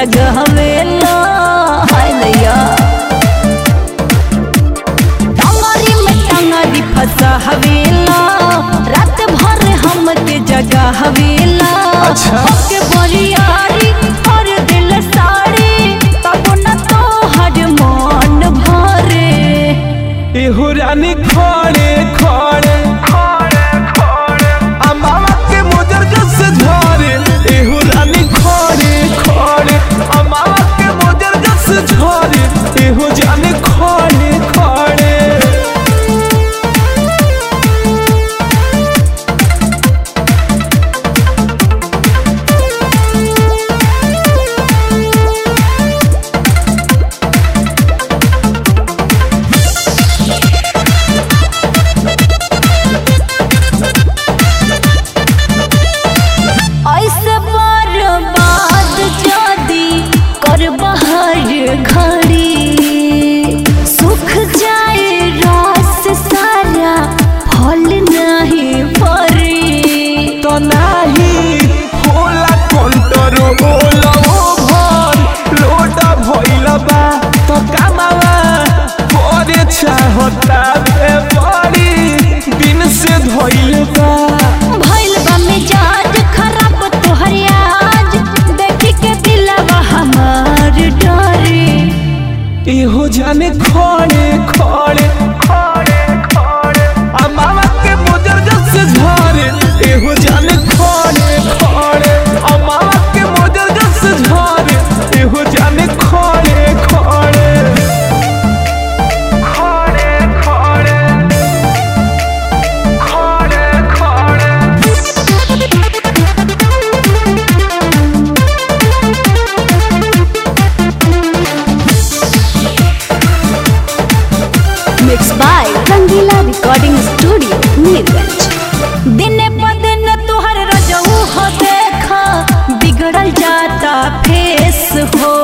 जगह वेला हाय नैया टंगरी में टंगरी फंसा हवेला रात भर हमके जगह हवेला के बोरियारी और दिल साड़ी तब न तो हर मन भरे एहो रानी खड़े खड़े अमावा के मोजर जस झरे एहो रानी खड़े खड़े अमावा के मोजर जस झरे एहो जाने खड़े खड़े ऐसे बर्बाद जादी कर बहर घड़ी सुख जाए रस सारा फल नहीं परी तो नाही होला कंट्रोल ओभर लोड भइल बा तो कामवा करे चाहता बे बड़ी दिन से धइल बा भइल बा मिजाज खराब तोहर आज देखी के दिलवा हमार डरे एहो जाने खड़े खड़े अमावा के मोजर जस झरे एहो जाने खड़े खड़े अमावा के मोजर जस झरे एहो जाने खड़े खड़े mix by Rangila recording studio Mirganj दिन प दिन तुहर रजऊ हो देखा बिगड़ल जाता फेस हो